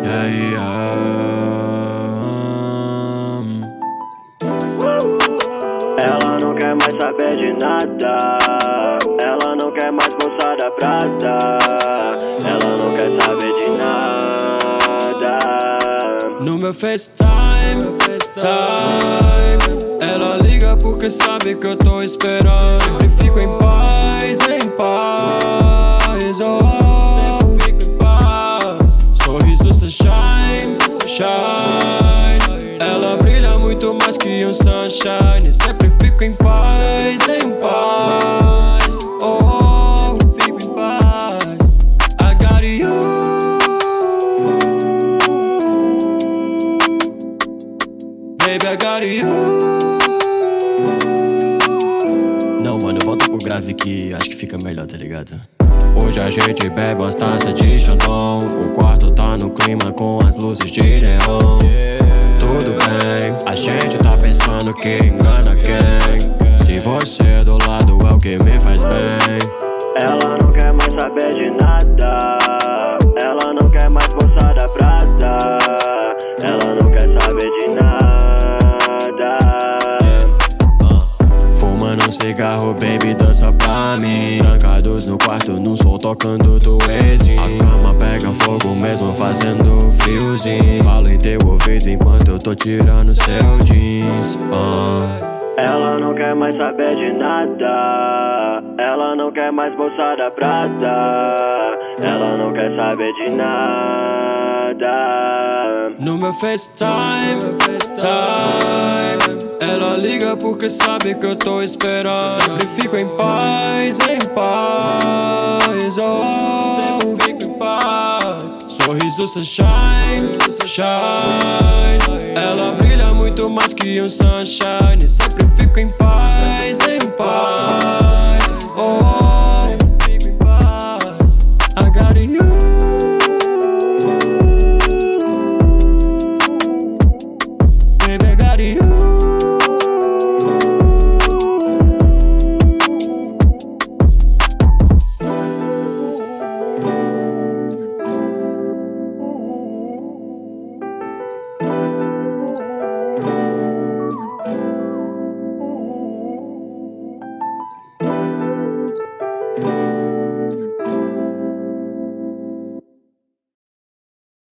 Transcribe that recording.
Yeah, yeah. Ela não quer mais saber de nada. Ela não quer mais bolsa da prata. Ela não quer saber de nada. No meu FaceTime, ela liga porque sabe que eu tô esperando. Sempre fico em paz, oh. Sempre fico em paz. Sorriso sunshine. Ela brilha muito mais que um sunshine. Sempre fico em paz, oh. Sempre fico em paz. I got you. Baby, I got you. Não, mano, volta pro grave que acho que fica melhor, tá ligado? Hoje a gente bebe umas taças de Chandon. O quarto tá no clima com as luzes de neon. Tudo bem, a gente tá pensando que engana quem. Se você do lado é o que me faz bem. Ela não quer mais saber de nada. Ela não quer mais bolsa da prata. Ela não quer saber de nada. Fumando um cigarro, baby, dança pra mim. Trancados no quarto, num som tocando Tuese. A cama pega fogo mesmo fazendo friozinho. Falo em teu ouvido enquanto eu tô tirando seu jeans. Ela não quer mais saber de nada. Ela não quer mais bolsa da prata. Ela não quer saber de nada. No meu FaceTime, ela liga porque sabe que eu tô esperando. Sempre fico em paz, oh. Sempre fico em paz. Sorriso sunshine. Ela brilha muito mais que um sunshine. Sempre fico em paz,